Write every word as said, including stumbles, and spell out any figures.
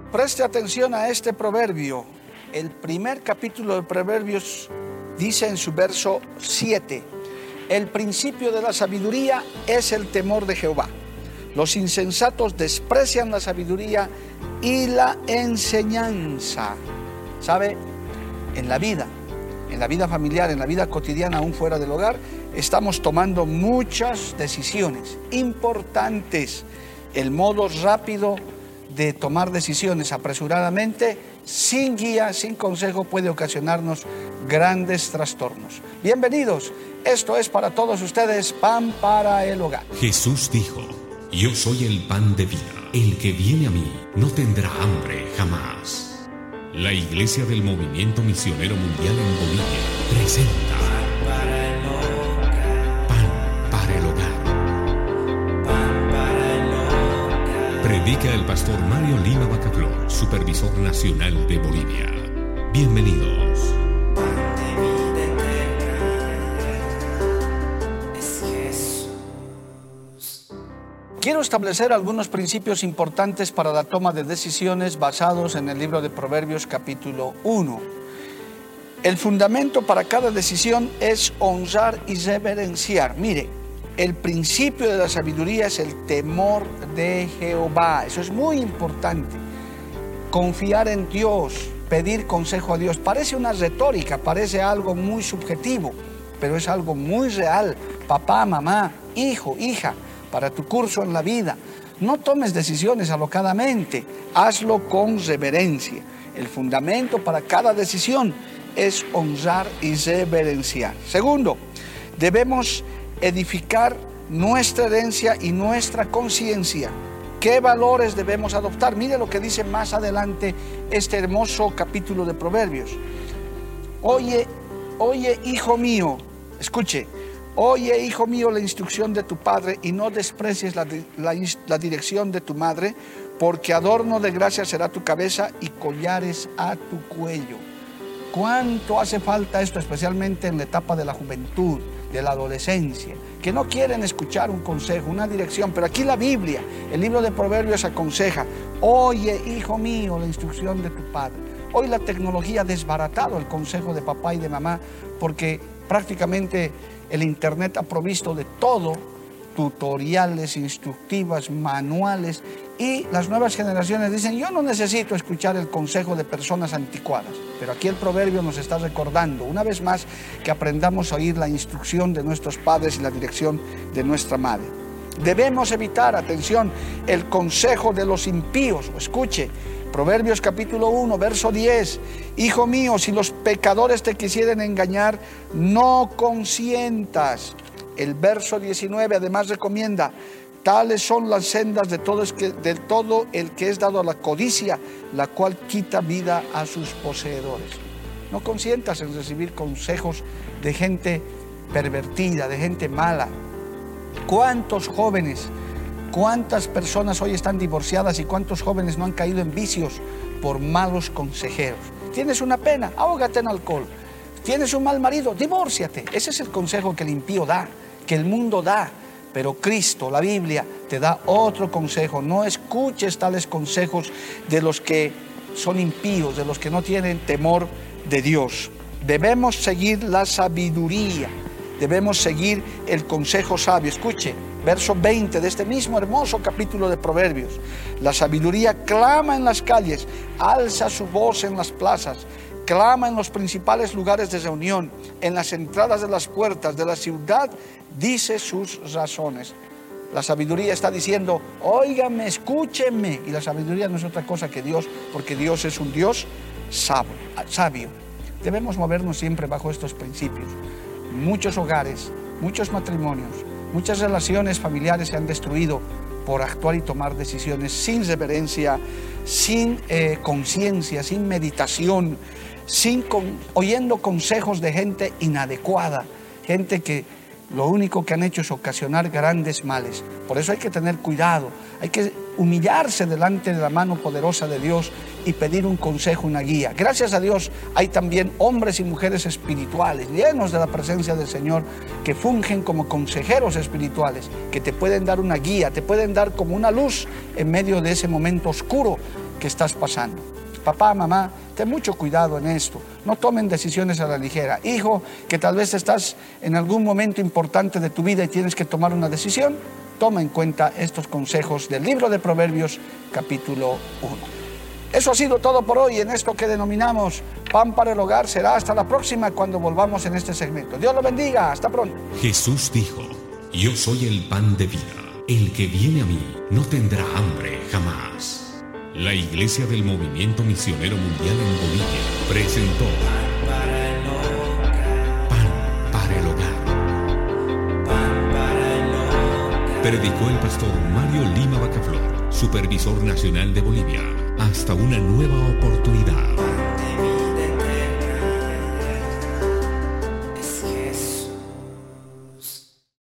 Preste atención a este proverbio. El primer capítulo de Proverbios dice en su verso siete: el principio de la sabiduría es el temor de Jehová. Los insensatos desprecian la sabiduría y la enseñanza. ¿Sabe? En la vida, en la vida familiar, en la vida cotidiana, aún fuera del hogar, estamos tomando muchas decisiones importantes. El modo rápido de tomar decisiones apresuradamente, sin guía, sin consejo, puede ocasionarnos grandes trastornos. Bienvenidos, esto es para todos ustedes, Pan para el Hogar. Jesús dijo: yo soy el pan de vida. El que viene a mí no tendrá hambre jamás. La Iglesia del Movimiento Misionero Mundial en Bolivia presenta Pan para el Hogar. Pan para el Hogar. Predica el pastor Mario Lima Bacaflor, supervisor nacional de Bolivia. Bienvenidos. Quiero establecer algunos principios importantes para la toma de decisiones basados en el libro de Proverbios capítulo uno. El fundamento para cada decisión es honrar y reverenciar. Mire, el principio de la sabiduría es el temor de Jehová. Eso es muy importante. Confiar en Dios, pedir consejo a Dios. Parece una retórica, parece algo muy subjetivo, pero es algo muy real. Papá, mamá, hijo, hija, para tu curso en la vida, no tomes decisiones alocadamente, hazlo con reverencia. El fundamento para cada decisión es honrar y reverenciar. Segundo, debemos edificar nuestra herencia y nuestra conciencia. ¿Qué valores debemos adoptar? Mire lo que dice más adelante este hermoso capítulo de Proverbios. Oye, oye, hijo mío, escuche. Oye, hijo mío, la instrucción de tu padre y no desprecies la, la, la dirección de tu madre, porque adorno de gracia será tu cabeza y collares a tu cuello. ¿Cuánto hace falta esto, especialmente en la etapa de la juventud, de la adolescencia, que no quieren escuchar un consejo, una dirección? Pero aquí la Biblia, el libro de Proverbios aconseja: oye, hijo mío, la instrucción de tu padre. Hoy la tecnología ha desbaratado el consejo de papá y de mamá, porque prácticamente el internet ha provisto de todo, tutoriales, instructivas, manuales, y las nuevas generaciones dicen: yo no necesito escuchar el consejo de personas anticuadas. Pero aquí el proverbio nos está recordando una vez más que aprendamos a oír la instrucción de nuestros padres y la dirección de nuestra madre. Debemos evitar, atención, el consejo de los impíos. Escuche, Proverbios capítulo uno, verso diez. Hijo mío, si los pecadores te quisieren engañar, no consientas. El verso diecinueve además recomienda: tales son las sendas de todo, es que, de todo el que es dado a la codicia, la cual quita vida a sus poseedores. No consientas en recibir consejos de gente pervertida, de gente mala. ¿Cuántos jóvenes, cuántas personas hoy están divorciadas y cuántos jóvenes no han caído en vicios por malos consejeros? Tienes una pena, ahógate en alcohol. Tienes un mal marido, divórciate. Ese es el consejo que el impío da, que el mundo da. Pero Cristo, la Biblia, te da otro consejo. No escuches tales consejos de los que son impíos, de los que no tienen temor de Dios. Debemos seguir la sabiduría. Debemos seguir el consejo sabio. Escuche, verso veinte de este mismo hermoso capítulo de Proverbios. La sabiduría clama en las calles, alza su voz en las plazas, clama en los principales lugares de reunión, en las entradas de las puertas de la ciudad, dice sus razones. La sabiduría está diciendo: óigame, escúchenme. Y la sabiduría no es otra cosa que Dios, porque Dios es un Dios sabio. sabio. Debemos movernos siempre bajo estos principios. Muchos hogares, muchos matrimonios, muchas relaciones familiares se han destruido por actuar y tomar decisiones sin reverencia, sin eh, conciencia, sin meditación, sin con, oyendo consejos de gente inadecuada, gente que lo único que han hecho es ocasionar grandes males. Por eso hay que tener cuidado, hay que humillarse delante de la mano poderosa de Dios y pedir un consejo, una guía. Gracias a Dios hay también hombres y mujeres espirituales, llenos de la presencia del Señor, que fungen como consejeros espirituales, que te pueden dar una guía, te pueden dar como una luz en medio de ese momento oscuro que estás pasando. Papá, mamá, ten mucho cuidado en esto. No tomen decisiones a la ligera. Hijo, que tal vez estás en algún momento importante de tu vida y tienes que tomar una decisión, toma en cuenta estos consejos del libro de Proverbios, capítulo uno. Eso ha sido todo por hoy en esto que denominamos Pan para el Hogar. Será hasta la próxima cuando volvamos en este segmento. Dios lo bendiga. Hasta pronto. Jesús dijo: yo soy el pan de vida. El que viene a mí no tendrá hambre jamás. La Iglesia del Movimiento Misionero Mundial en Bolivia presentó Pan para el Hogar. Pan para el Hogar. Predicó el pastor Mario Lima Bacaflor, supervisor nacional de Bolivia. Hasta una nueva oportunidad.